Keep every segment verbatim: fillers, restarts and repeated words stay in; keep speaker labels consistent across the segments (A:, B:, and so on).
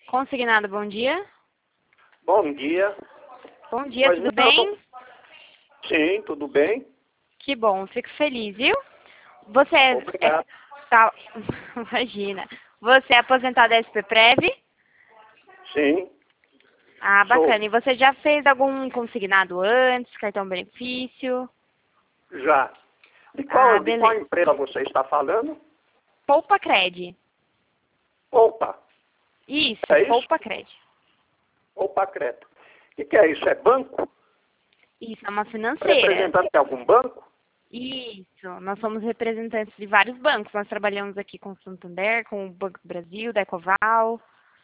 A: Consignado, bom dia.
B: Bom dia.
A: Bom dia,
B: Pois
A: tudo
B: não,
A: bem?
B: Sim, tudo bem.
A: Que bom, fico feliz, viu? Você é...
B: Obrigado.
A: é tá, imagina. Você é aposentado da S P Prev?
B: Sim,
A: Ah,
B: sou.
A: bacana. E você já fez algum consignado antes, cartão benefício?
B: Já. De qual,
A: Ah,
B: de qual
A: beleza.
B: empresa você está falando?
A: Poupa Cred.
B: Opa,
A: Isso,
B: é isso?
A: Poupa Cred.
B: Opa, Creto. O que, que é isso? É banco?
A: Isso, é uma financeira.
B: Representante de algum banco?
A: Isso, nós somos representantes de vários bancos. Nós trabalhamos aqui com o Santander, com o Banco do Brasil, da Ecoval.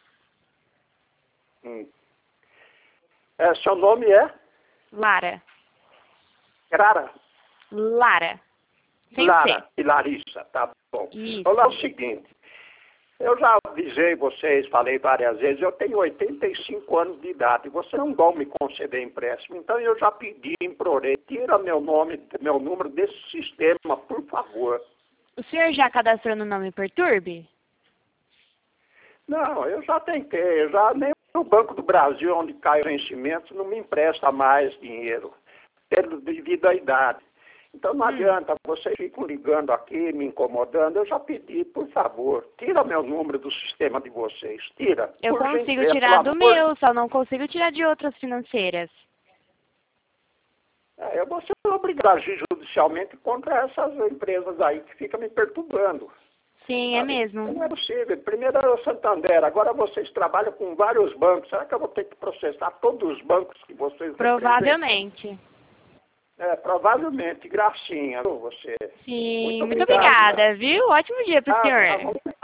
B: Hum. É, seu nome é?
A: Lara.
B: Clara?
A: Lara. Sem
B: Lara
A: C.
B: e Larissa, tá bom.
A: Isso.
B: Olha, é o seguinte. Eu já avisei vocês, falei várias vezes, eu tenho oitenta e cinco anos de idade, você não vai me conceder empréstimo, então eu já pedi, implorei, tira meu nome, meu número desse sistema, por favor.
A: O senhor já cadastrou no Nome Perturbe?
B: Não, eu já tentei, eu já nem o Banco do Brasil, onde cai o vencimento, não me empresta mais dinheiro, pelo- devido à idade. Então não
A: Hum.
B: adianta, vocês ficam ligando aqui, me incomodando, eu já pedi, por favor, tira meu número do sistema de vocês, tira.
A: Eu
B: por
A: consigo
B: gentileza,
A: tirar do
B: pelo amor.
A: meu, só não consigo tirar de outras financeiras.
B: É, eu vou ser obrigado a agir judicialmente contra essas empresas aí que ficam me perturbando.
A: Sim, é
B: Sabe?
A: mesmo.
B: Não é possível. Primeiro era o Santander, agora vocês trabalham com vários bancos. Será que eu vou ter que processar todos os bancos que vocês representam?
A: Provavelmente.
B: É, provavelmente. Gracinha, viu, você.
A: Sim,
B: Muito
A: muito
B: obrigado.
A: obrigada, viu? Ótimo dia para o
B: Ah,
A: senhor.
B: tá bom.